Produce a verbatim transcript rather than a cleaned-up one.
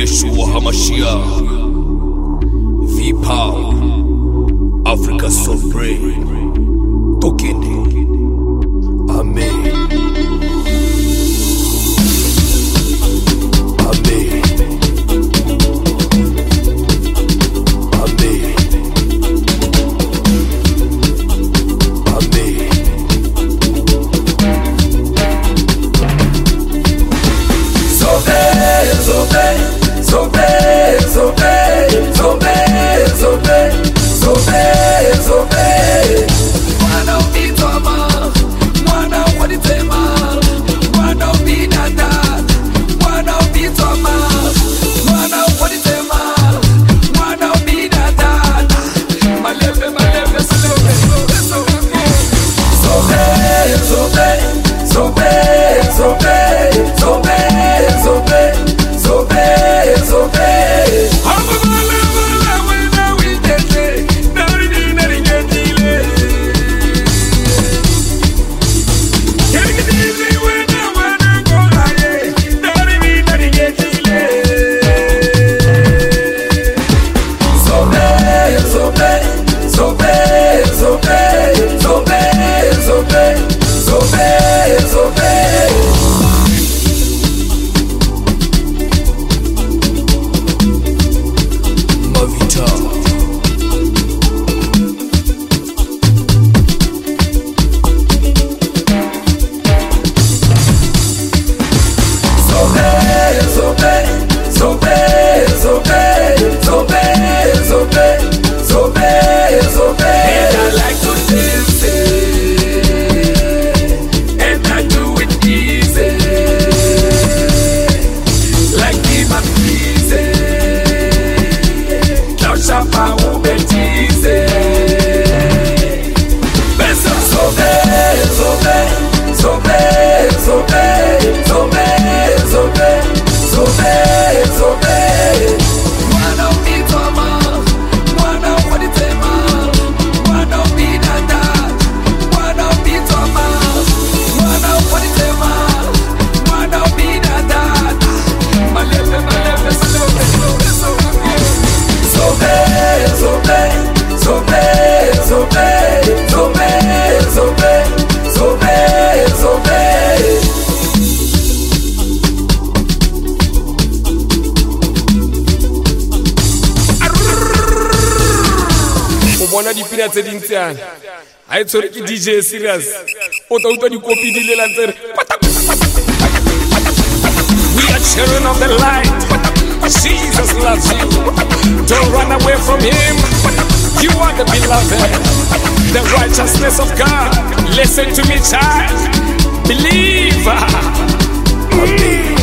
Yeshua HaMashiach, V-Power, Africa Sobre, Tokende, Amen. Bona dipina tse dintsiana a e tshwere ke D J serious o tla utlwa dikopi di le lantsere. We are children of the light. Jesus loves you. Don't run away from him. You are the beloved, the righteousness of God. Listen to me, child. Believe. Amen.